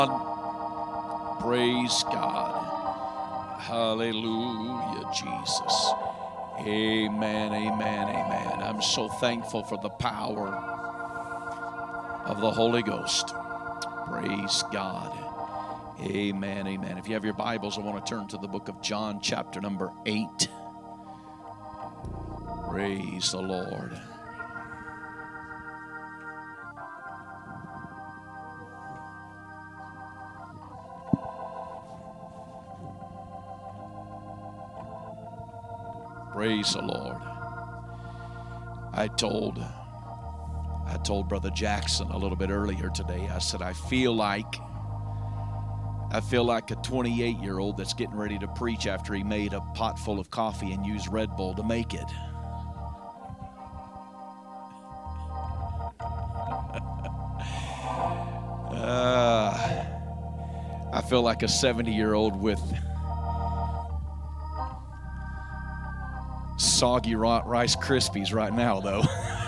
Praise God. Hallelujah, Jesus. Amen, amen, amen. I'm so thankful for the power of the Holy Ghost. Praise God. Amen, amen. If you have your Bibles, I want to turn to the book of John, chapter number 8. Praise the Lord. Praise the Lord. I told Brother Jackson a little bit earlier today. I said, I feel like a 28-year-old that's getting ready to preach after he made a pot full of coffee and used Red Bull to make it. I feel like a 70-year-old with soggy Rice Krispies right now, though.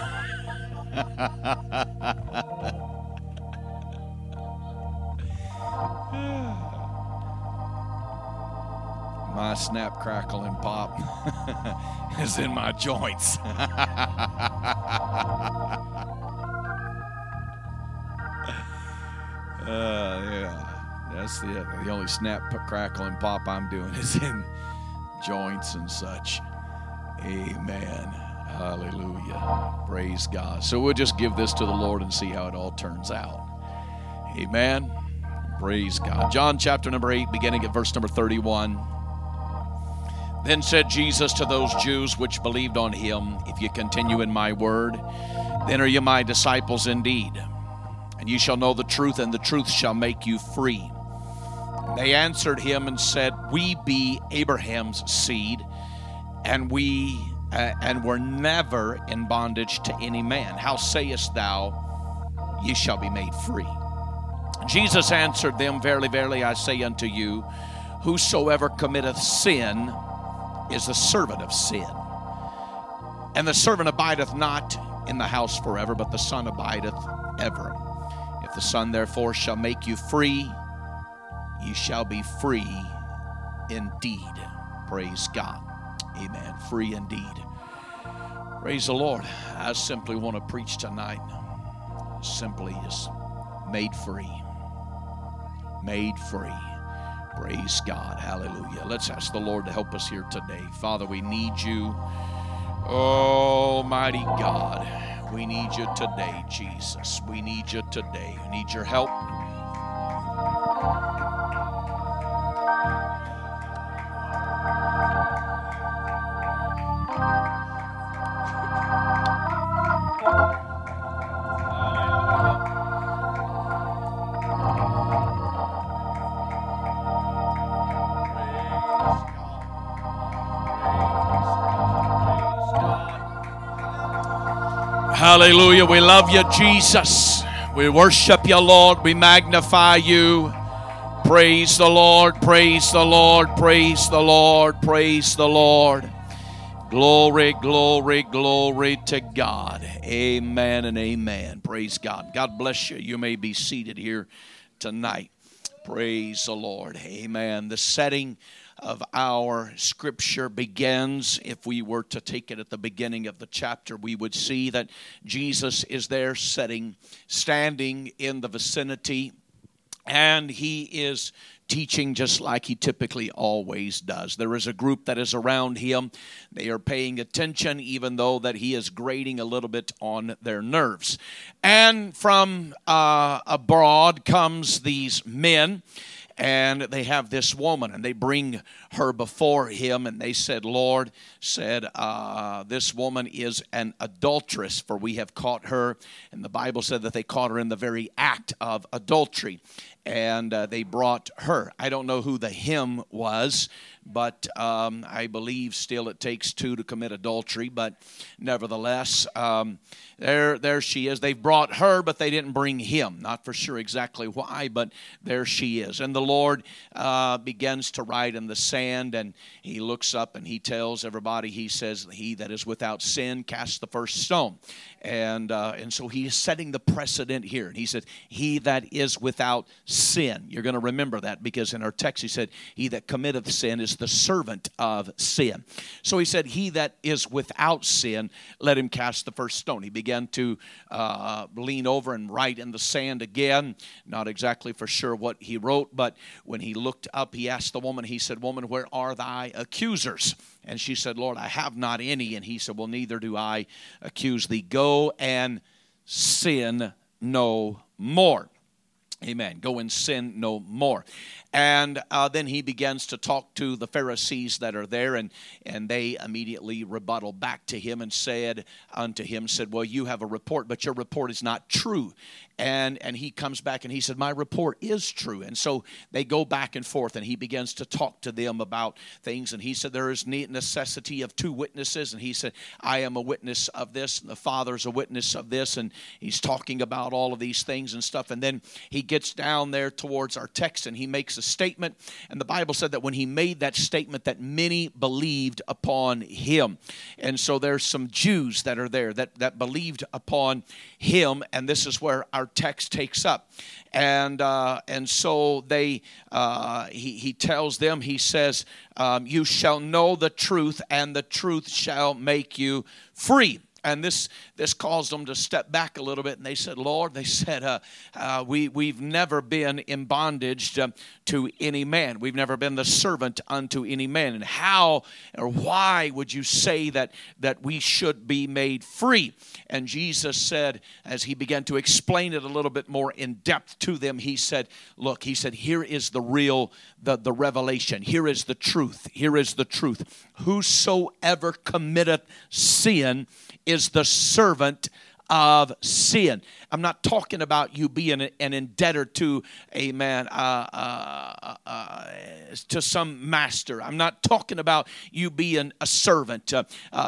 My snap, crackle, and pop is in my joints. Yeah, that's the only snap, crackle, and pop I'm doing is in joints and such. Amen. Hallelujah. Praise God. So we'll just give this to the Lord and see how it all turns out. Amen. Praise God. John chapter number 8, beginning at verse number 31. Then said Jesus to those Jews which believed on him, if you continue in my word, then are you my disciples indeed. And you shall know the truth, and the truth shall make you free. And they answered him and said, we be Abraham's seed, and were never in bondage to any man. How sayest thou, ye shall be made free? Jesus answered them, verily, verily, I say unto you, whosoever committeth sin is the servant of sin. And the servant abideth not in the house forever, but the Son abideth ever. If the Son therefore shall make you free, ye shall be free indeed. Praise God. Amen. Free indeed. Praise the Lord. I simply want to preach tonight. Simply is made free. Made free. Praise God. Hallelujah. Let's ask the Lord to help us here today. Father, we need you. Almighty God. We need you today, Jesus. We need you today. We need your help. Hallelujah. We love you, Jesus. We worship you, Lord. We magnify you. Praise the Lord. Praise the Lord. Praise the Lord. Praise the Lord. Glory, glory, glory to God. Amen and amen. Praise God. God bless you. You may be seated here tonight. Praise the Lord. Amen. The setting of our scripture begins, if we were to take it at the beginning of the chapter, we would see that Jesus is there standing in the vicinity, and he is teaching just like he typically always does. There is a group that is around him. They are paying attention, even though that he is grating a little bit on their nerves. And from abroad comes these men, and they have this woman, and they bring her before him, and they said, Lord, this woman is an adulteress, for we have caught her. And the Bible said that they caught her in the very act of adultery, and they brought her. I don't know who the him was, but I believe still it takes two to commit adultery, but nevertheless, there she is. They've brought her, but they didn't bring him. Not for sure exactly why, but there she is. And the Lord begins to write in the sand, and he looks up and he tells everybody, he says, he that is without sin, cast the first stone. And so he is setting the precedent here. And he said, he that is without sin. You're going to remember that because in our text he said, he that committeth sin is the servant of sin. So he said, he that is without sin, let him cast the first stone. He began to lean over and write in the sand again. Not exactly for sure what he wrote, but when he looked up, he asked the woman, he said, woman, where are thy accusers? And she said, Lord, I have not any. And he said, well, neither do I accuse thee. Go and sin no more. Amen. Go and sin no more. And then he begins to talk to the Pharisees that are there, and they immediately rebuttal back to him and said unto him, well, you have a report, but your report is not true. And he comes back and he said, my report is true. And so they go back and forth, and he begins to talk to them about things. And he said, there is necessity of two witnesses. And he said, I am a witness of this, and the Father's a witness of this. And he's talking about all of these things and stuff. And then he gets down there towards our text, and he makes a statement. And the Bible said that when he made that statement, that many believed upon him. And so there's some Jews that are there that believed upon him. And this is where our text takes up. And so he tells them, he says, you shall know the truth, and the truth shall make you free. And this caused them to step back a little bit. And they said, Lord, we've never been in bondage to any man. We've never been the servant unto any man. And how or why would you say that we should be made free? And Jesus said, as he began to explain it a little bit more in depth to them, he said, look, he said, here is the real, the revelation. Here is the truth. Here is the truth. Whosoever committeth sin is the servant of sin. I'm not talking about you being an indebted to a man, to some master. I'm not talking about you being a servant to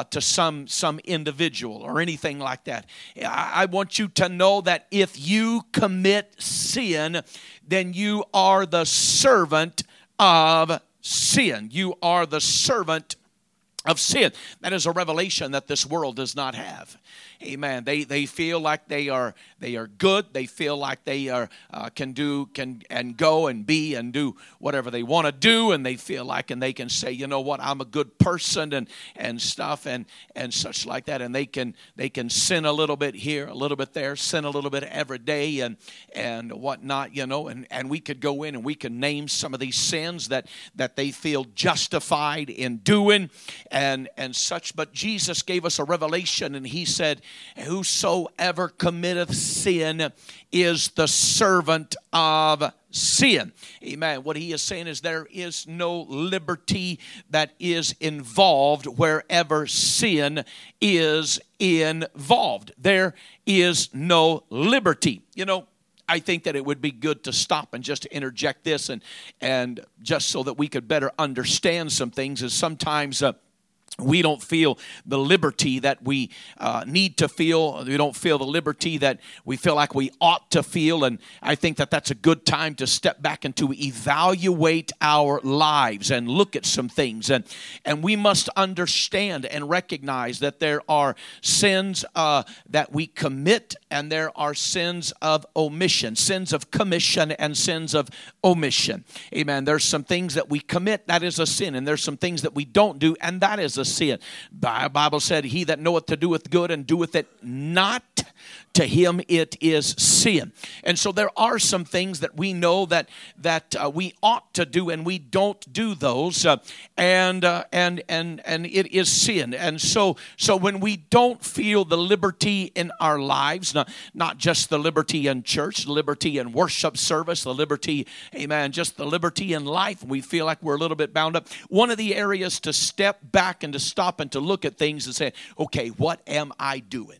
some individual or anything like that. I want you to know that if you commit sin, then you are the servant of sin. You are the servant of sin. That is a revelation that this world does not have. Amen. They feel like they are good. They feel like they can go and be and do whatever they want to do, and they feel like and they can say, you know what, I'm a good person and stuff and such like that, and they can sin a little bit here, a little bit there, sin a little bit every day and whatnot, and we could go in and we can name some of these sins that they feel justified in doing and such. But Jesus gave us a revelation, and he said, whosoever committeth sin is the servant of sin. Amen. What he is saying is there is no liberty that is involved wherever sin is involved. There is no liberty. I think that it would be good to stop and just to interject this and just so that we could better understand some things, is sometimes we don't feel the liberty that we need to feel. We don't feel the liberty that we feel like we ought to feel. And I think that that's a good time to step back and to evaluate our lives and look at some things. And we must understand and recognize that there are sins that we commit, and there are sins of omission, sins of commission and sins of omission. Amen. There's some things that we commit, that is a sin. And there's some things that we don't do, and that is a sin. The Bible said, he that knoweth to doeth good and doeth it not, to him it is sin. And so there are some things that we know that we ought to do, and we don't do those, and it is sin. And so when we don't feel the liberty in our lives, not just the liberty in church, the liberty in worship service, the liberty, amen, just the liberty in life, we feel like we're a little bit bound up. One of the areas to step back and to stop and to look at things and say, okay, what am I doing?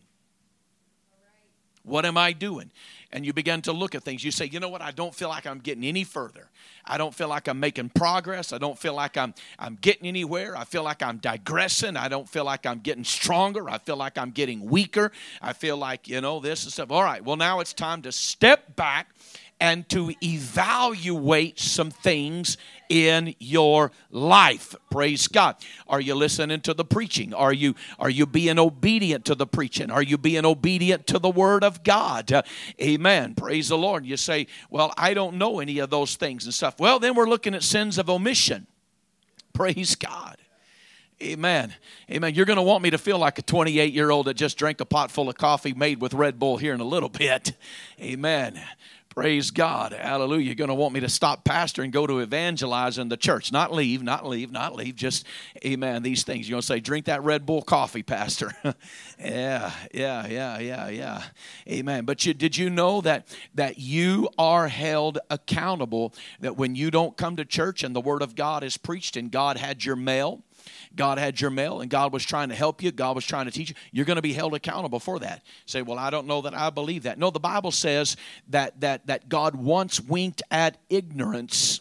What am I doing? And you begin to look at things. You say, you know what? I don't feel like I'm getting any further. I don't feel like I'm making progress. I don't feel like I'm getting anywhere. I feel like I'm digressing. I don't feel like I'm getting stronger. I feel like I'm getting weaker. I feel like, this and stuff. All right, well, now it's time to step back and to evaluate some things in your life. Praise God. Are you listening to the preaching? Are you being obedient to the preaching? Are you being obedient to the Word of God? Amen. Praise the Lord. You say, well, I don't know any of those things and stuff. Well, then we're looking at sins of omission. Praise God. Amen. Amen. You're going to want me to feel like a 28-year-old that just drank a pot full of coffee made with Red Bull here in a little bit. Amen. Praise God. Hallelujah. You're going to want me to stop pastor and go to evangelize in the church. Not leave. Just, amen, these things. You're going to say, drink that Red Bull coffee, pastor. Yeah. Amen. But did you know that you are held accountable, that when you don't come to church and the Word of God is preached and God had your mail, and God was trying to help you, God was trying to teach you, you're going to be held accountable for that. Say, well, I don't know that I believe that. No, the Bible says that God once winked at ignorance,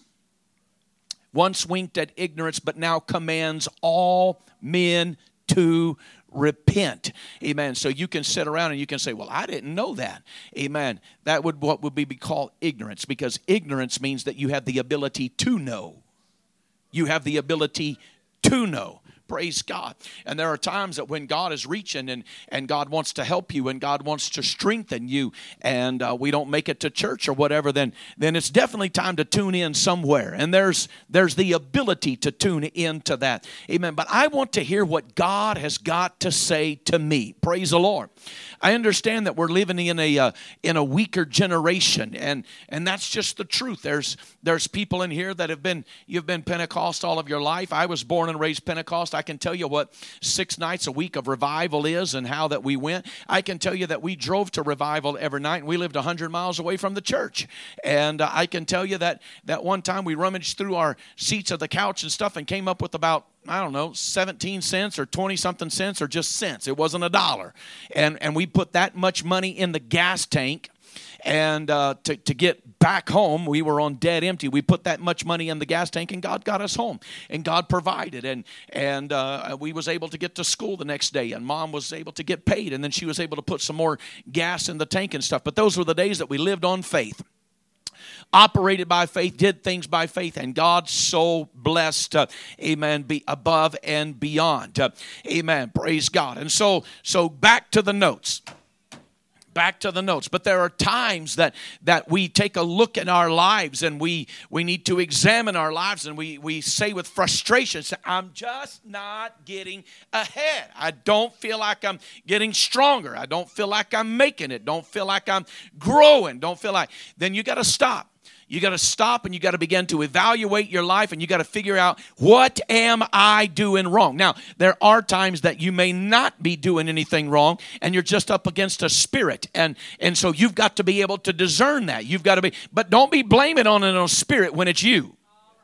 but now commands all men to repent. Amen. So you can sit around and you can say, well, I didn't know that. Amen. That would what would be called ignorance, because ignorance means that you have the ability to know. You have the ability to know. Praise God. And there are times that when God is reaching and God wants to help you and God wants to strengthen you, and we don't make it to church or whatever, then it's definitely time to tune in somewhere. And there's the ability to tune into that. Amen. But I want to hear what God has got to say to me. Praise the Lord. I understand that we're living in a weaker generation, and that's just the truth. There's people in here that you've been Pentecost all of your life. I was born and raised Pentecost. I can tell you what 6 nights a week of revival is and how that we went. I can tell you that we drove to revival every night, and we lived 100 miles away from the church. And I can tell you that one time we rummaged through our seats of the couch and stuff and came up with about, I don't know, 17 cents or 20-something cents or just cents. It wasn't $1. And we put that much money in the gas tank. And to get back home, we were on dead empty. We put that much money in the gas tank, and God got us home. And God provided. And we was able to get to school the next day. And Mom was able to get paid. And then she was able to put some more gas in the tank and stuff. But those were the days that we lived on faith. Operated by faith, did things by faith, and God so blessed, amen, be above and beyond. Amen. Praise God. And so back to the notes. But there are times that we take a look at our lives, and we need to examine our lives, and we say with frustration, I'm just not getting ahead. I don't feel like I'm getting stronger. I don't feel like I'm making it. Don't feel like I'm growing. Then you got to stop. You got to stop and you got to begin to evaluate your life, and you got to figure out, what am I doing wrong? Now, there are times that you may not be doing anything wrong and you're just up against a spirit. And so you've got to be able to discern that. But don't be blaming on a spirit when it's you.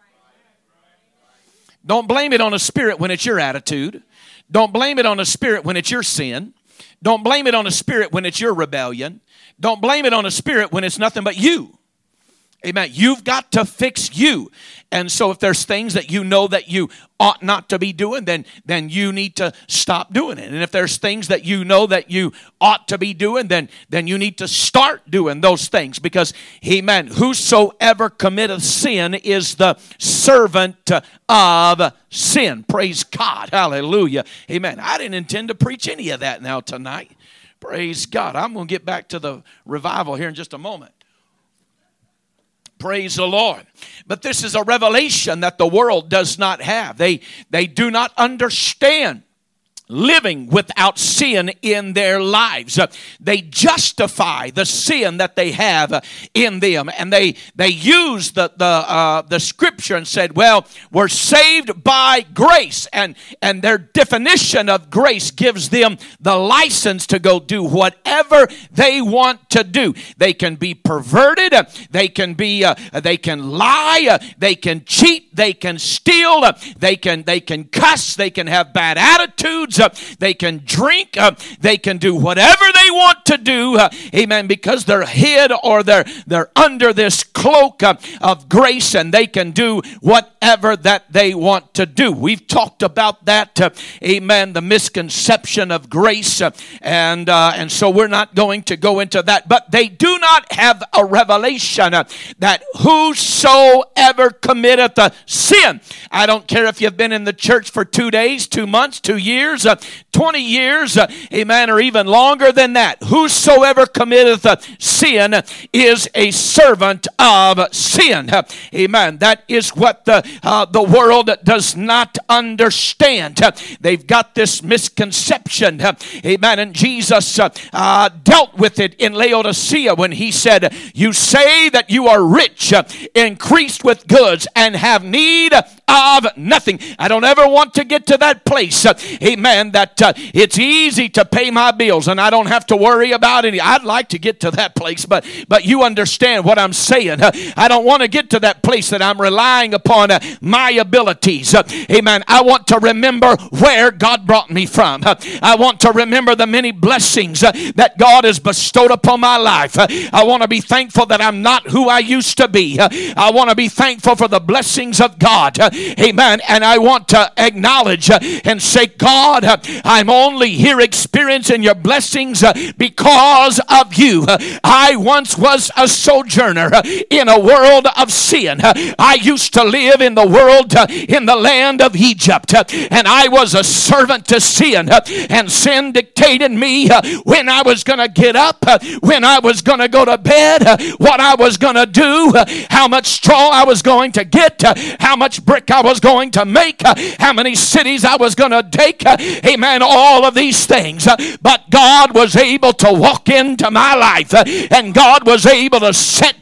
Don't blame it on a spirit when it's your attitude. Don't blame it on a spirit when it's your sin. Don't blame it on a spirit when it's your rebellion. Don't blame it on a spirit when it's nothing but you. Amen. You've got to fix you. And so if there's things that you know that you ought not to be doing, then you need to stop doing it. And if there's things that you know that you ought to be doing, then you need to start doing those things. Because, amen, whosoever committeth sin is the servant of sin. Praise God. Hallelujah. Amen. I didn't intend to preach any of that now tonight. Praise God. I'm going to get back to the revival here in just a moment. Praise the Lord. But this is a revelation that the world does not have. They do not understand living without sin in their lives. They justify the sin that they have in them, and they use the scripture and said, well, we're saved by grace, and their definition of grace gives them the license to go do whatever they want to do. They can be perverted, they can lie, they can cheat, they can steal, they can cuss, they can have bad attitudes, they can drink, they can do whatever they want to do, amen, because they're hid or they're under this cloak of grace, and they can do whatever that they want to do. We've talked about that, amen, the misconception of grace, and so we're not going to go into that. But they do not have a revelation that whosoever committeth a sin. I don't care if you've been in the church for 2 days, 2 months, 2 years, 20 years, amen, or even longer than that. Whosoever committeth a sin is a servant of sin. Amen. That is what the world does not understand. They've got this misconception. Amen. And Jesus dealt with it in Laodicea when he said, you say that you are rich, increased with goods, and have need of nothing. I don't ever want to get to that place, amen, that it's easy to pay my bills and I don't have to worry about any. I'd like to get to that place, but you understand what I'm saying. I don't want to get to that place that I'm relying upon my abilities. Amen. I want to remember where God brought me from. I want to remember the many blessings that God has bestowed upon my life. I want to be thankful that I'm not who I used to be. I want to be thankful for the blessings of God. Amen. And I want to acknowledge and say, God, I'm only here experiencing your blessings because of you. I once was a sojourner in a world of sin. I used to live in the world in the land of Egypt, and I was a servant to sin, and sin dictated me when I was going to get up, when I was going to go to bed, what I was going to do, how much straw I was going to get, how much brick I was going to make, how many cities I was going to take, amen, all of these things. But God was able to walk into my life, and God was able to set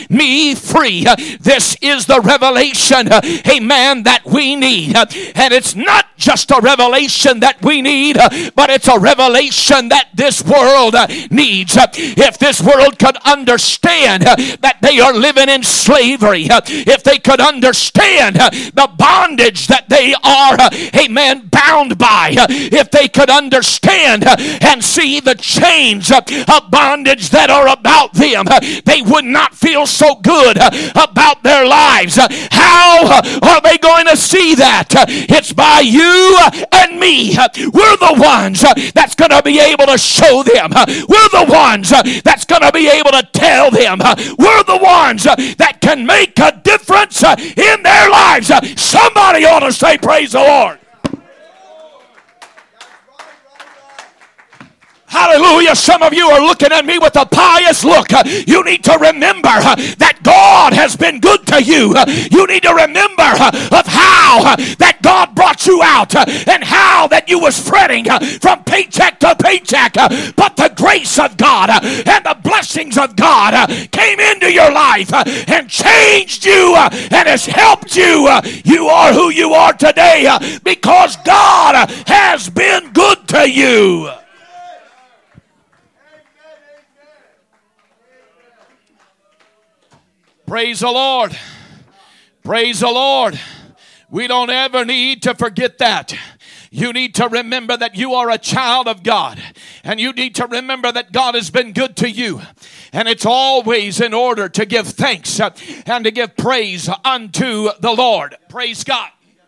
me free. This is the revelation, amen, that we need. And it's not just a revelation that we need, but it's a revelation that this world needs. If this world could understand that they are living in slavery, if they could understand the bondage that they are, amen, bound by, if they could understand and see the chains of bondage that are about them, they would not feel so good about their lives. How are they going to see that? It's by you and me. We're the ones that's going to be able to show them. We're the ones that's going to be able to tell them. We're the ones that can make a difference in their lives. Somebody ought to say, praise the Lord. Hallelujah. Some of you are looking at me with a pious look. You need to remember that God has been good to you. You need to remember of how that God brought you out and how that you was fretting from paycheck to paycheck. But the grace of God and the blessings of God came into your life and changed you and has helped you. You are who you are today because God has been good to you. Praise the Lord. Praise the Lord. We don't ever need to forget that. You need to remember that you are a child of God. And you need to remember that God has been good to you. And it's always in order to give thanks and to give praise unto the Lord. Praise God.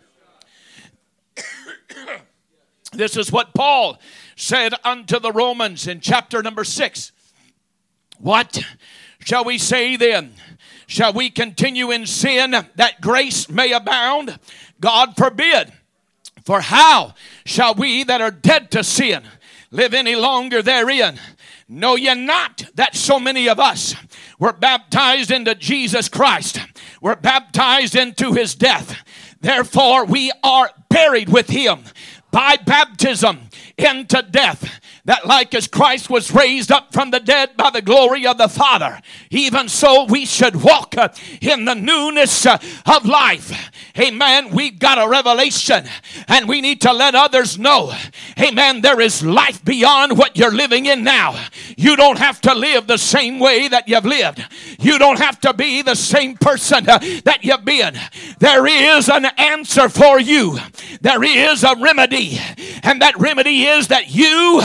This is what Paul said unto the Romans in chapter number 6. What shall we say then? Shall we continue in sin that grace may abound? God forbid. For how shall we that are dead to sin live any longer therein? Know ye not that so many of us were baptized into Jesus Christ, were baptized into his death? Therefore we are buried with him by baptism into death, that like as Christ was raised up from the dead by the glory of the Father, even so we should walk in the newness of life. Amen. We've got a revelation and we need to let others know, amen, there is life beyond what you're living in now. You don't have to live the same way that you've lived. You don't have to be the same person that you've been. There is an answer for you. There is a remedy, and that remedy is that you can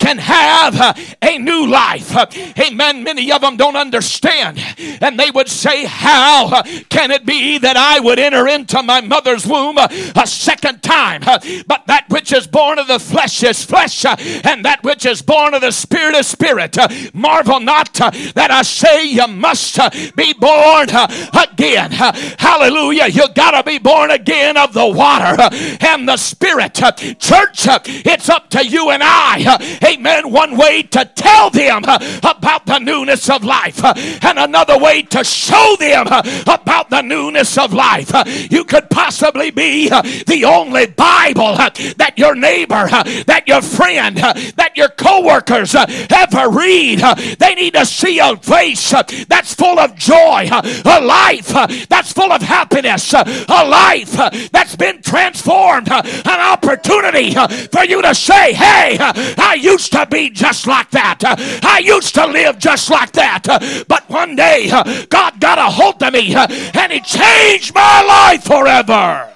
can have a new life. Amen. Many of them don't understand, and they would say, how can it be that I would enter into my mother's womb a second time? But that which is born of the flesh is flesh, and that which is born of the spirit is spirit. Marvel not that I say you must be born again. Hallelujah. You got to be born again of the water and the spirit. Church, it's up to you and I, amen, one way to tell them about the newness of life, and another way to show them about the newness of life. You could possibly be the only Bible that your neighbor, that your friend, that your co-workers ever read. They need to see a face that's full of joy, a life that's full of happiness, a life that's been transformed, an opportunity for you to say, hey, I used to be just like that. I used to live just like that. But one day, God got a hold of me and He changed my life forever.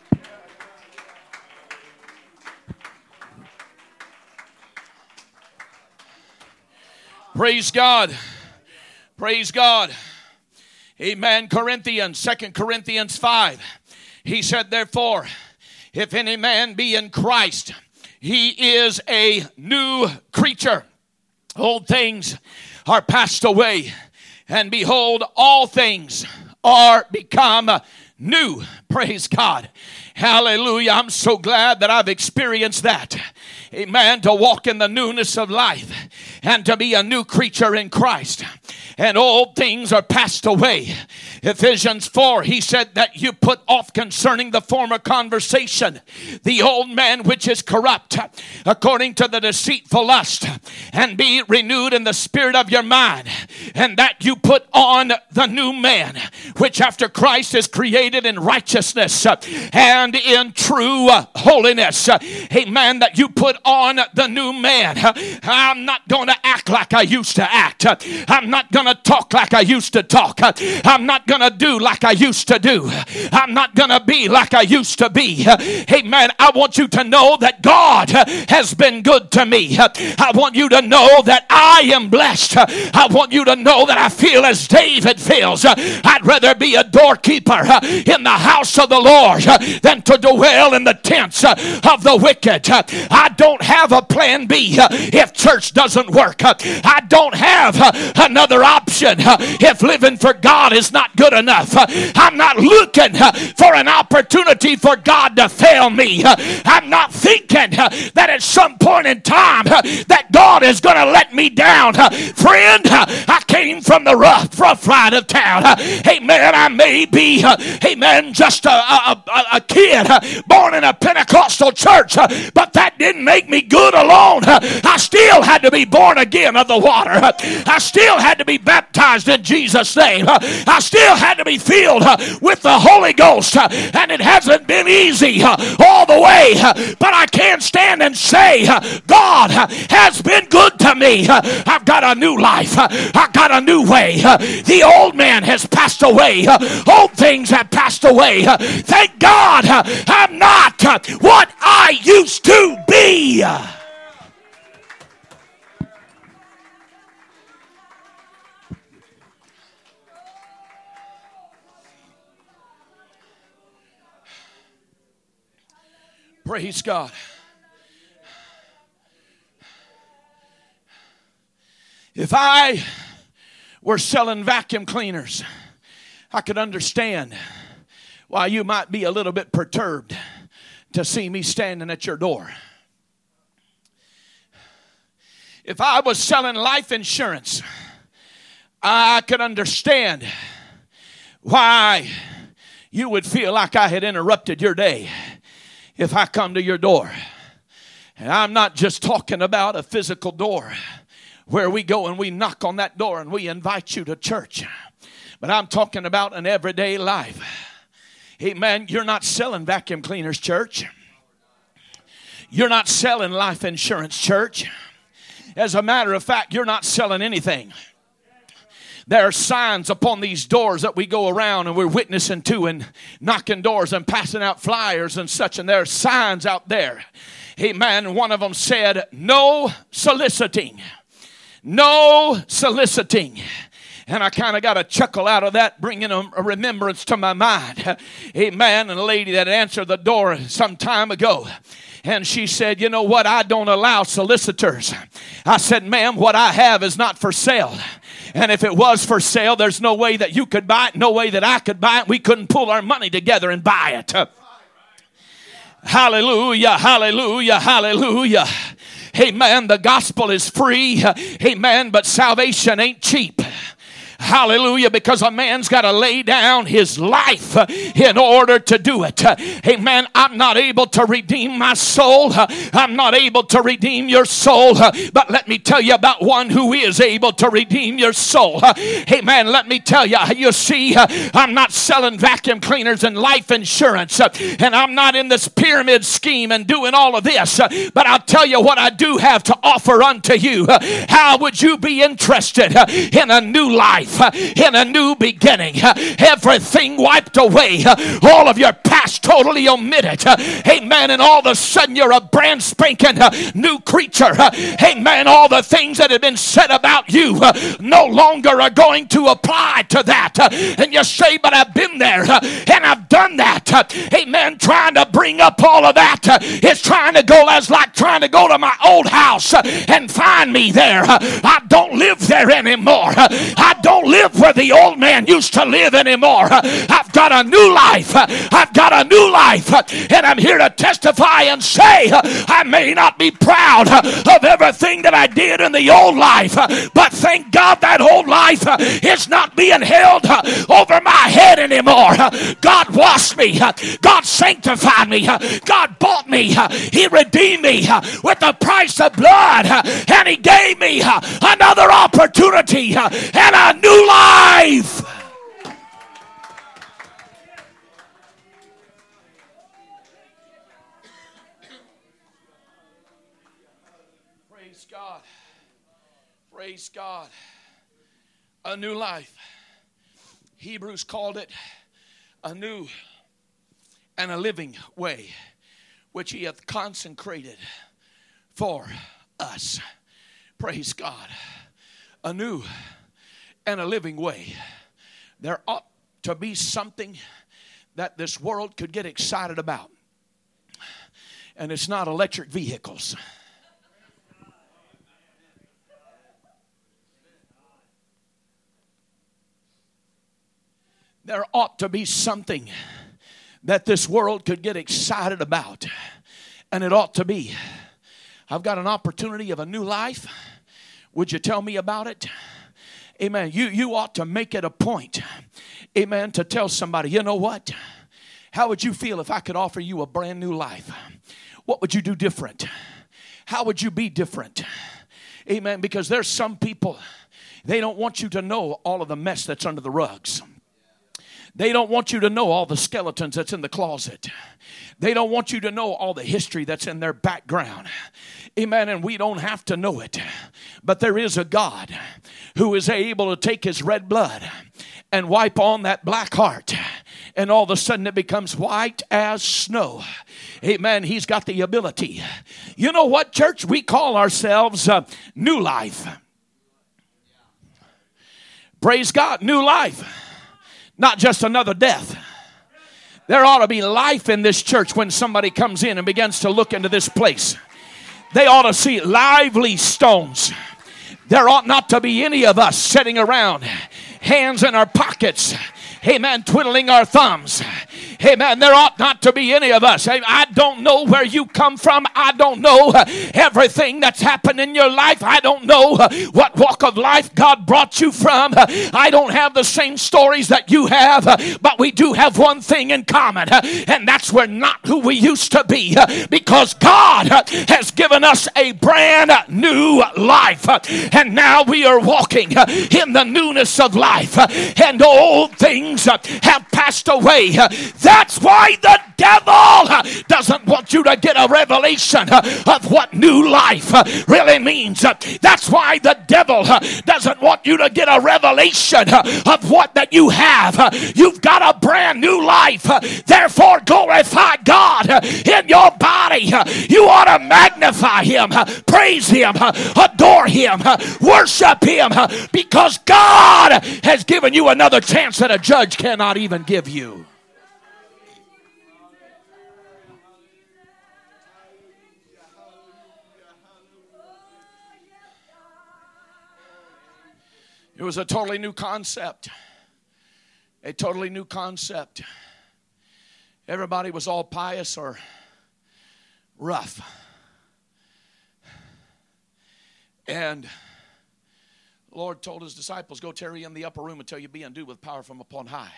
Praise God. Praise God. Amen. Corinthians, 2 Corinthians 5. He said, therefore, if any man be in Christ, he is a new creature. Old things are passed away, and behold, all things are become new. Praise God. Hallelujah. I'm so glad that I've experienced that. Amen. To walk in the newness of life and to be a new creature in Christ. And old things are passed away. Ephesians 4, he said that you put off concerning the former conversation the old man which is corrupt according to the deceitful lust, and be renewed in the spirit of your mind, and that you put on the new man which after Christ is created in righteousness and in true holiness. Amen. That you put on the new man. I'm not going to act like I used to act. I'm not going to talk like I used to talk. I'm not going to do like I used to do. I'm not going to be like I used to be. Amen. I want you to know that God has been good to me. I want you to know that I am blessed. I want you to know that I feel as David feels. I'd rather be a doorkeeper in the house of the Lord than to dwell in the tents of the wicked. I don't have a plan B if church doesn't work. I don't have another option if living for God is not good enough. I'm not looking for an opportunity for God to fail me. I'm not thinking that at some point in time that God is going to let me down. Friend, I came from the rough side of town. Amen. I may be, amen, just a kid born in a Pentecostal church, but that didn't make me good alone. I still had to be born again of the water. I still had to be baptized in Jesus' name. I still had to be filled with the Holy Ghost, and it hasn't been easy all the way, but I can stand and say God has been good to me. I've got a new life. I've got a new way. The old man has passed away. Old things have passed away. Thank God I'm not what I used to be. Praise God. If I were selling vacuum cleaners, I could understand why you might be a little bit perturbed to see me standing at your door. If I was selling life insurance, I could understand why you would feel like I had interrupted your day if I come to your door. And I'm not just talking about a physical door where we go and we knock on that door and we invite you to church. But I'm talking about an everyday life. Amen. You're not selling vacuum cleaners, church. You're not selling life insurance, church. As a matter of fact, you're not selling anything. There are signs upon these doors that we go around and we're witnessing to and knocking doors and passing out flyers and such. And there are signs out there. Amen. One of them said, no soliciting. No soliciting. And I kind of got a chuckle out of that, bringing a remembrance to my mind. Amen. And a lady that answered the door some time ago. And she said, you know what? I don't allow solicitors. I said, ma'am, what I have is not for sale. And if it was for sale, there's no way that you could buy it, no way that I could buy it. We couldn't pull our money together and buy it. Hallelujah, hallelujah, hallelujah. Amen. The gospel is free. Amen. But salvation ain't cheap. Hallelujah, because a man's got to lay down his life in order to do it. Amen. I'm not able to redeem my soul. I'm not able to redeem your soul. But let me tell you about one who is able to redeem your soul. Amen. Let me tell you, you see, I'm not selling vacuum cleaners and life insurance. And I'm not in this pyramid scheme and doing all of this. But I'll tell you what I do have to offer unto you. How would you be interested in a new life? In a new beginning, everything wiped away, all of your past totally omitted, amen, and all of a sudden you're a brand spanking new creature, amen. All the things that have been said about you no longer are going to apply to that, and you say, but I've been there and I've done that, amen. Trying to bring up all of that is trying to go as like trying to go to my old house and find me there. I don't live there anymore. I don't live where the old man used to live anymore. I've got a new life. I've got a new life. And I'm here to testify and say, I may not be proud of everything that I did in the old life, but thank God that old life is not being held over my head anymore. God washed me. God sanctified me. God bought me. He redeemed me with the price of blood. And He gave me another opportunity and a new life. Praise God. Praise God. A new life. Hebrews called it a new and a living way, which He hath consecrated for us. Praise God. A new and a living way. There ought to be something that this world could get excited about. And it's not electric vehicles. There ought to be something that this world could get excited about. And it ought to be, I've got an opportunity of a new life. Would you tell me about it? Amen. You ought to make it a point, amen, to tell somebody, you know what? How would you feel if I could offer you a brand new life? What would you do different? How would you be different? Amen. Because there's some people, they don't want you to know all of the mess that's under the rugs. They don't want you to know all the skeletons that's in the closet. They don't want you to know all the history that's in their background. Amen. And we don't have to know it. But there is a God who is able to take His red blood and wipe on that black heart. And all of a sudden it becomes white as snow. Amen. He's got the ability. You know what, church? We call ourselves New Life. Praise God. New life. Not just another death. There ought to be life in this church when somebody comes in and begins to look into this place. They ought to see lively stones. There ought not to be any of us sitting around, hands in our pockets, amen, twiddling our thumbs. Amen. There ought not to be any of us. I don't know where you come from. I don't know everything that's happened in your life. I don't know what walk of life God brought you from. I don't have the same stories that you have, but we do have one thing in common, and that's we're not who we used to be, because God has given us a brand new life, and now we are walking in the newness of life, and old things have passed away. That's why the devil doesn't want you to get a revelation of what new life really means. That's why the devil doesn't want you to get a revelation of what that you have. You've got a brand new life. Therefore, glorify God in your body. You ought to magnify Him, praise Him, adore Him, worship Him, because God has given you another chance that a judge cannot even give you. It was a totally new concept. A totally new concept. Everybody was all pious or rough. And the Lord told His disciples, go tarry in the upper room until you be endued with power from upon high.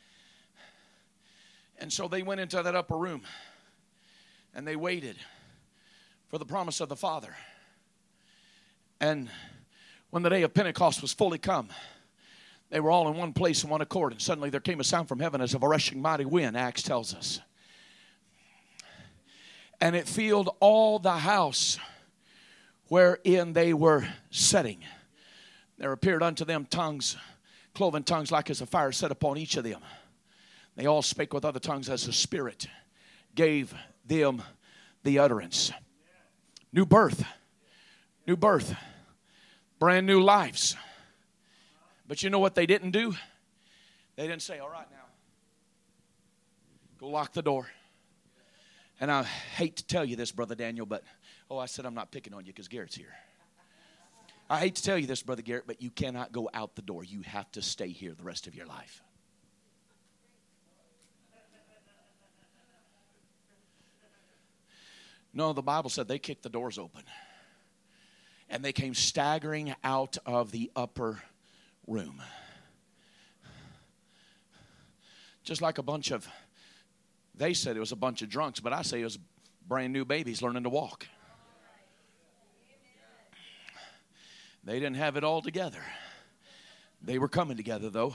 And so they went into that upper room and they waited for the promise of the Father. And when the day of Pentecost was fully come, they were all in one place in one accord, and suddenly there came a sound from heaven as of a rushing mighty wind, Acts tells us. And it filled all the house wherein they were sitting. There appeared unto them tongues, cloven tongues like as a fire set upon each of them. They all spake with other tongues as the Spirit gave them the utterance. New birth. New birth. Brand new lives. But you know what they didn't do? They didn't say, all right now, go lock the door. And I hate to tell you this, Brother Daniel, but, I said I'm not picking on you because Garrett's here. I hate to tell you this, Brother Garrett, but you cannot go out the door. You have to stay here the rest of your life. No, the Bible said they kicked the doors open. And they came staggering out of the upper room. Just like they said it was a bunch of drunks, but I say it was brand new babies learning to walk. They didn't have it all together. They were coming together though.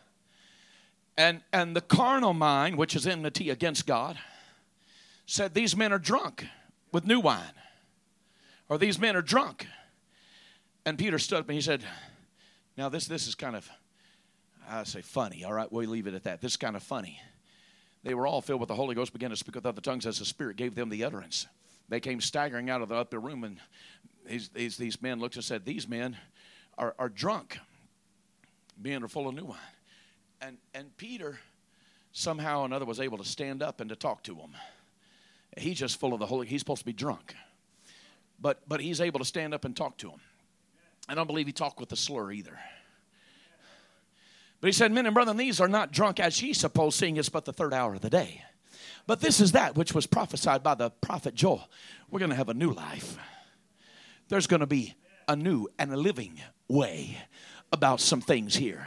And the carnal mind, which is enmity against God, said these men are drunk with new wine. Or these men are drunk. And Peter stood up and he said, now this is kind of, I say funny. All right, we'll leave it at that. This is kind of funny. They were all filled with the Holy Ghost, began to speak with other tongues as the Spirit gave them the utterance. They came staggering out of the upper room, and these men looked and said, these men are drunk, being full of new wine. And Peter somehow or another was able to stand up and to talk to them. He's just full of the Holy. He's supposed to be drunk. But he's able to stand up and talk to them. I don't believe he talked with a slur either. But he said, men and brethren, these are not drunk as ye suppose, seeing it's but the third hour of the day. But this is that which was prophesied by the prophet Joel. We're going to have a new life. There's going to be a new and a living way about some things here.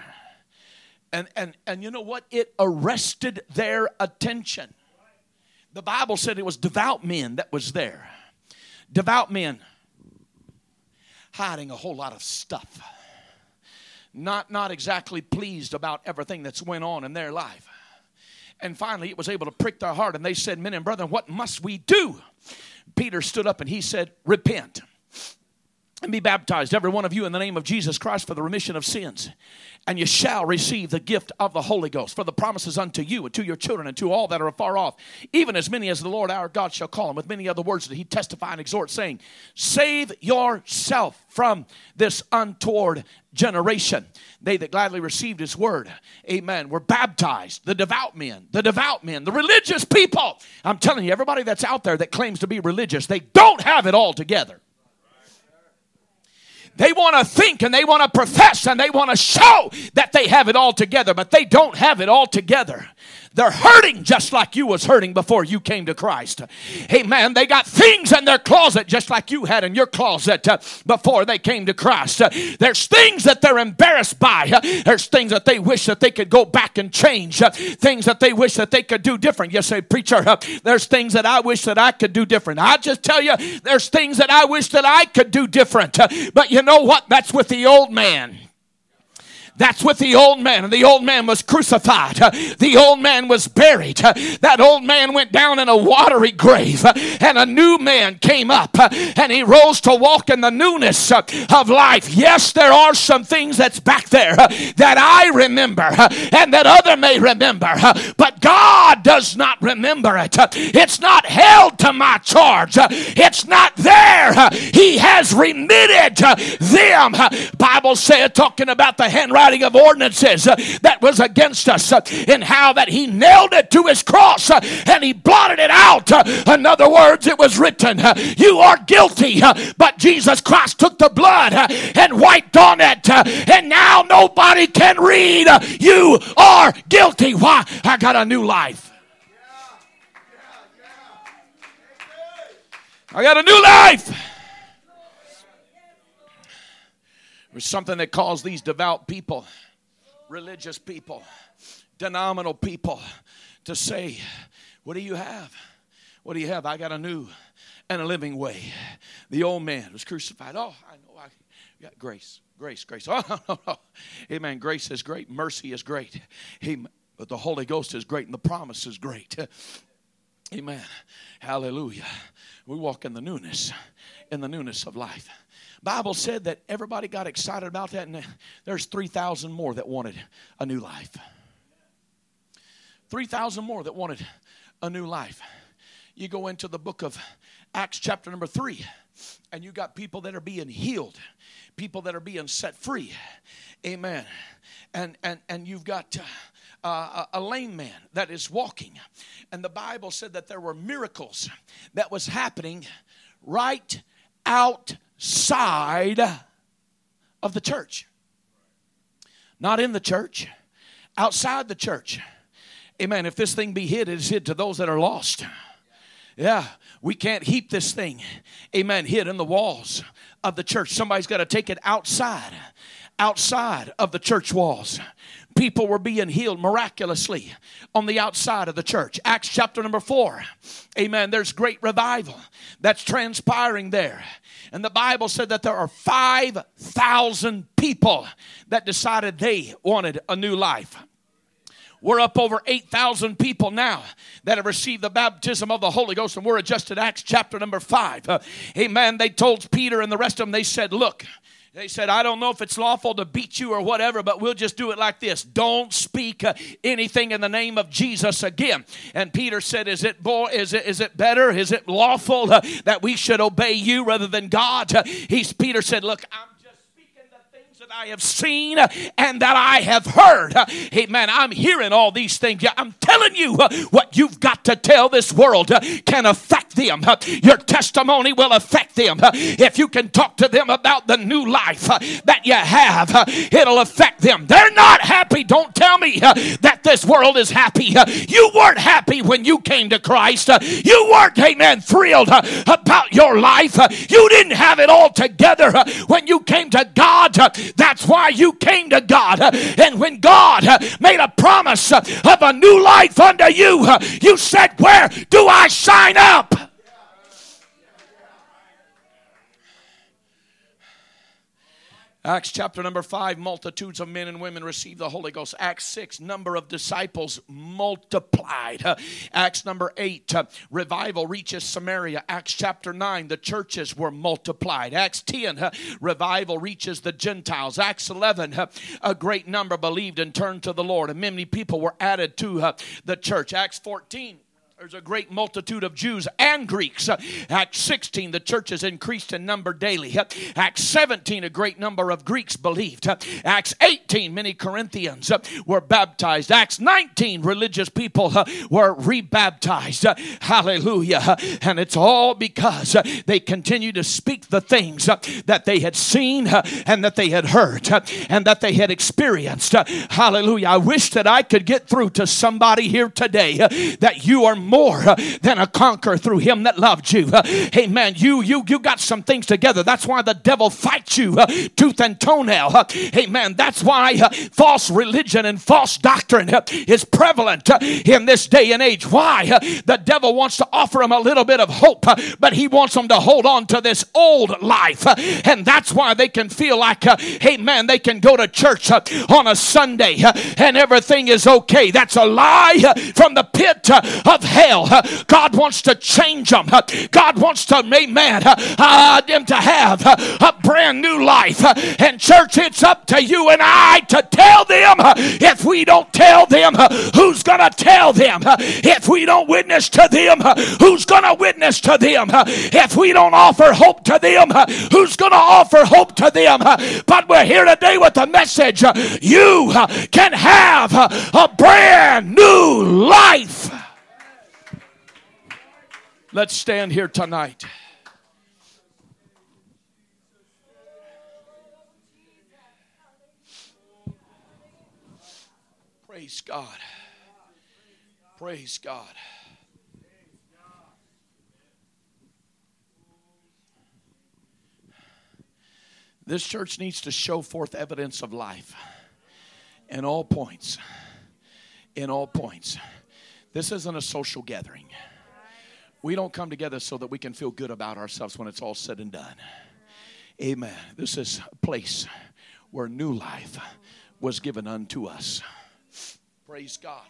And you know what? It arrested their attention. The Bible said it was devout men that was there. Devout men hiding a whole lot of stuff. Not exactly pleased about everything that's went on in their life. And finally it was able to prick their heart, and they said, men and brethren, what must we do? Peter stood up and he said, repent and be baptized, every one of you, in the name of Jesus Christ for the remission of sins. And you shall receive the gift of the Holy Ghost. For the promises unto you and to your children and to all that are afar off, even as many as the Lord our God shall call. And with many other words did he testify and exhort, saying, save yourself from this untoward generation. They that gladly received his word, amen, were baptized. The devout men, the religious people. I'm telling you, everybody that's out there that claims to be religious, they don't have it all together. They want to think and they want to profess and they want to show that they have it all together, but they don't have it all together. They're hurting just like you was hurting before you came to Christ. Amen. They got things in their closet just like you had in your closet before they came to Christ. There's things that they're embarrassed by. There's things that they wish that they could go back and change. Things that they wish that they could do different. You say, preacher, there's things that I wish that I could do different. I just tell you, there's things that I wish that I could do different. But you know what? That's with the old man. That's with the old man. And the old man was crucified. The old man was buried. That old man went down in a watery grave. And a new man came up. And he rose to walk in the newness of life. Yes, there are some things that's back there that I remember and that other may remember. But God does not remember it. It's not held to my charge. It's not there. He has remitted them. Bible said, talking about the handwriting of ordinances that was against us, and how that he nailed it to his cross and he blotted it out. In other words, it was written, you are guilty, but Jesus Christ took the blood and wiped on it, and now nobody can read you are guilty. Why? I got a new life. I got a new life. There's something that caused these devout people, religious people, denominational people to say, what do you have? What do you have? I got a new and a living way. The old man was crucified. Oh, I know. I got grace. Grace. Oh, no. Amen. Grace is great. Mercy is great. But the Holy Ghost is great and the promise is great. Amen. Hallelujah. We walk in the newness of life. Bible said that everybody got excited about that, and there's 3,000 more that wanted a new life. 3,000 more that wanted a new life. You go into the book of Acts chapter number 3, and you got people that are being healed, people that are being set free. Amen. And you've got a lame man that is walking. And the Bible said that there were miracles that was happening right outside of the church. Not in the church, outside the church. Amen. If this thing be hid, it is hid to those that are lost. Yeah, we can't heap this thing, amen, hid in the walls of the church. Somebody's got to take it outside of the church walls. People were being healed miraculously on the outside of the church. Acts chapter number 4. Amen. There's great revival that's transpiring there. And the Bible said that there are 5,000 people that decided they wanted a new life. We're up over 8,000 people now that have received the baptism of the Holy Ghost, and we're just at Acts chapter number 5. Amen. They told Peter and the rest of them, they said, look, they said, I don't know if it's lawful to beat you or whatever, but we'll just do it like this. Don't speak anything in the name of Jesus again. And Peter said, is it better? Is it lawful that we should obey you rather than God? Peter said, look, I'm just speaking the things that I have seen and that I have heard. Amen. I'm hearing all these things. I'm telling you what you've got to tell this world can affect them. Your testimony will affect them. If you can talk to them about the new life that you have, it'll affect them. They're not happy. Don't tell me that this world is happy. You weren't happy when you came to Christ. You weren't, amen, thrilled about your life. You didn't have it all together when you came to God. That's why you came to God. And when God made a promise of a new life unto you, you said, where do I sign up? Acts chapter number 5, multitudes of men and women received the Holy Ghost. Acts 6, number of disciples multiplied. Acts number 8, revival reaches Samaria. Acts chapter 9, the churches were multiplied. Acts 10, revival reaches the Gentiles. Acts 11, a great number believed and turned to the Lord, and many people were added to the church. Acts 14, there's a great multitude of Jews and Greeks. Acts 16, the churches increased in number daily. Acts 17, a great number of Greeks believed. Acts 18, many Corinthians were baptized. Acts 19, religious people were rebaptized. Hallelujah. And it's all because they continued to speak the things that they had seen and that they had heard and that they had experienced. Hallelujah. I wish that I could get through to somebody here today that you are more than a conqueror through him that loved you. Amen. You got some things together. That's why the devil fights you tooth and toenail. Amen. That's why false religion and false doctrine is prevalent in this day and age. Why? The devil wants to offer them a little bit of hope, but he wants them to hold on to this old life. And that's why they can feel like, amen, they can go to church on a Sunday and everything is okay. That's a lie from the pit of hell. God wants to change them. God wants to, amen, them to have a brand new life. And church, it's up to you and I to tell them. If we don't tell them, who's going to tell them? If we don't witness to them, who's going to witness to them? If we don't offer hope to them, who's going to offer hope to them? But we're here today with the message, you can have a brand new life. Let's stand here tonight. Praise God. Praise God. This church needs to show forth evidence of life in all points. In all points. This isn't a social gathering. We don't come together so that we can feel good about ourselves when it's all said and done. Amen. This is a place where new life was given unto us. Praise God.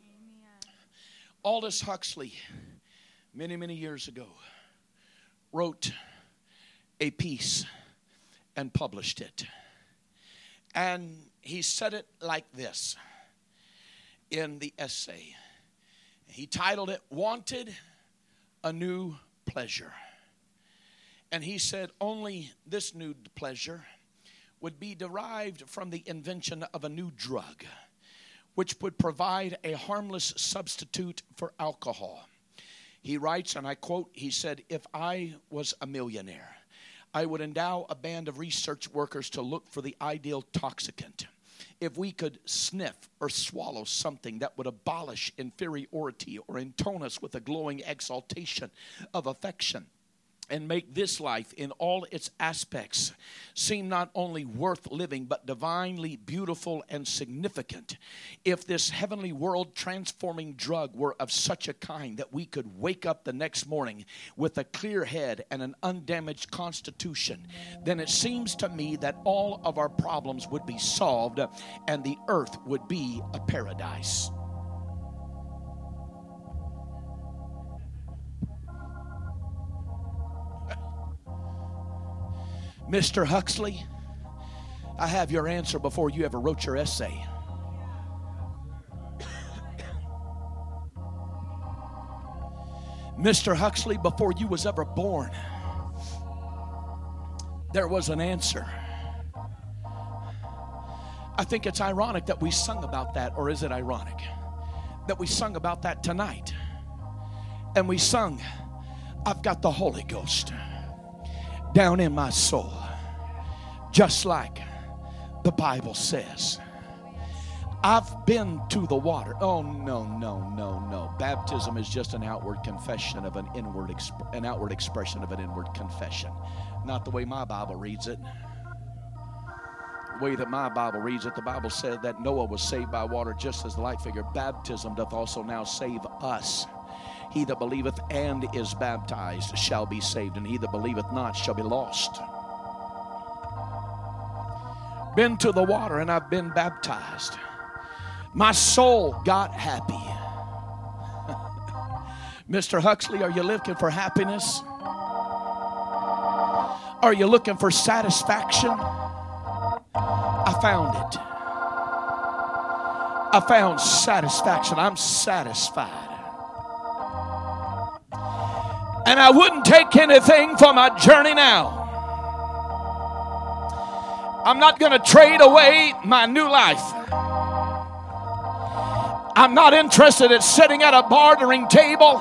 Aldous Huxley, many, many years ago, wrote a piece and published it. And he said it like this in the essay. He titled it, Wanted a New Pleasure. And he said only this new pleasure would be derived from the invention of a new drug, which would provide a harmless substitute for alcohol. He writes, and I quote, he said, if I was a millionaire, I would endow a band of research workers to look for the ideal toxicant. If we could sniff or swallow something that would abolish inferiority or intone us with a glowing exaltation of affection, and make this life in all its aspects seem not only worth living but divinely beautiful and significant. If this heavenly world transforming drug were of such a kind that we could wake up the next morning with a clear head and an undamaged constitution, then it seems to me that all of our problems would be solved and the earth would be a paradise. Mr. Huxley, I have your answer before you ever wrote your essay. Mr. Huxley, before you was ever born, there was an answer. I think it's ironic that we sung about that, or is it ironic that we sung about that tonight? And we sung, I've got the Holy Ghost down in my soul, just like the Bible says. I've been to the water. Oh, no. Baptism is just an outward confession of an outward expression of an inward confession. Not the way my Bible reads it. The way that my Bible reads it, the Bible said that Noah was saved by water just as the light figure. Baptism doth also now save us. He that believeth and is baptized shall be saved, and he that believeth not shall be lost. Been to the water and I've been baptized. My soul got happy. Mr. Huxley, are you looking for happiness? Are you looking for satisfaction? I found it. I found satisfaction. I'm satisfied. And I wouldn't take anything for my journey now. I'm not going to trade away my new life. I'm not interested in sitting at a bartering table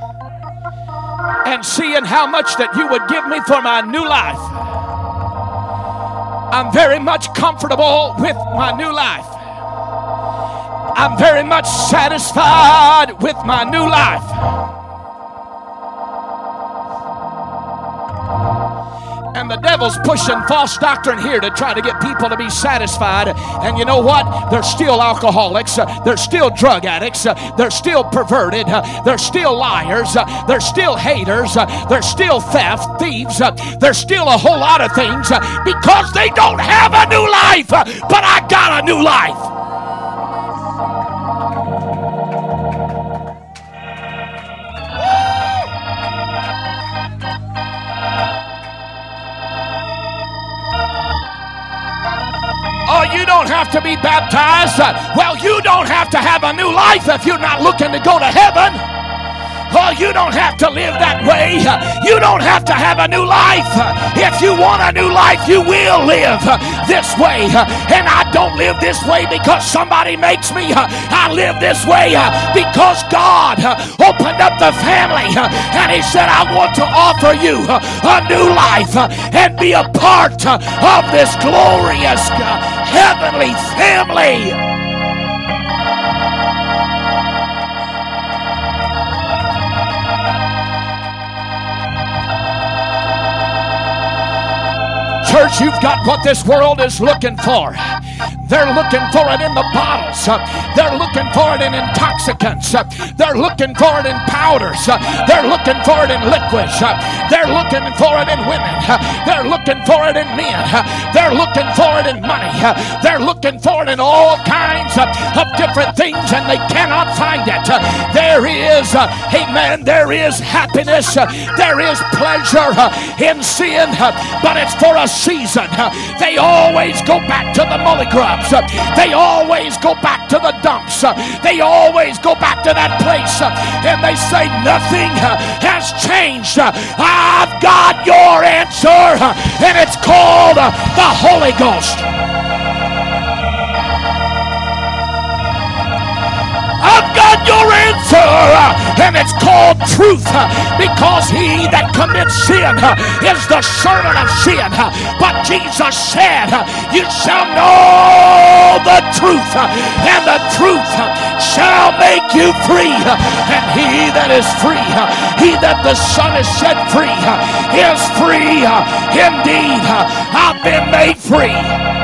and seeing how much that you would give me for my new life. I'm very much comfortable with my new life. I'm very much satisfied with my new life. And the devil's pushing false doctrine here to try to get people to be satisfied. And you know what? They're still alcoholics. They're still drug addicts. They're still perverted. They're still liars. They're still haters. They're still thieves. They're still a whole lot of things because they don't have a new life. But I got a new life. Oh, you don't have to be baptized. Well, you don't have to have a new life if you're not looking to go to heaven. Oh, you don't have to live that way. You don't have to have a new life. If you want a new life, you will live this way. And I don't live this way because somebody makes me. I live this way because God opened up the family and He said, I want to offer you a new life and be a part of this glorious heavenly family. Church, you've got what this world is looking for. They're looking for it in the bottles. They're looking for it in intoxicants. They're looking for it in powders. They're looking for it in liquids. They're looking for it in women. They're looking for it in men. They're looking for it in money. They're looking for it in all kinds of different things, and they cannot find it. There is, amen, there is happiness. There is pleasure in sin, but it's for a season. They always go back to the molly grubs. They always go back to the dumps. They always go back to that place, and they say nothing has changed. I've got your answer, and it's called the Holy Ghost. I've got your answer, and it's called truth, because he that commits sin is the servant of sin. But Jesus said, you shall know the truth, and the truth shall make you free. And he that is free, he that the Son has set free, is free indeed. I've been made free.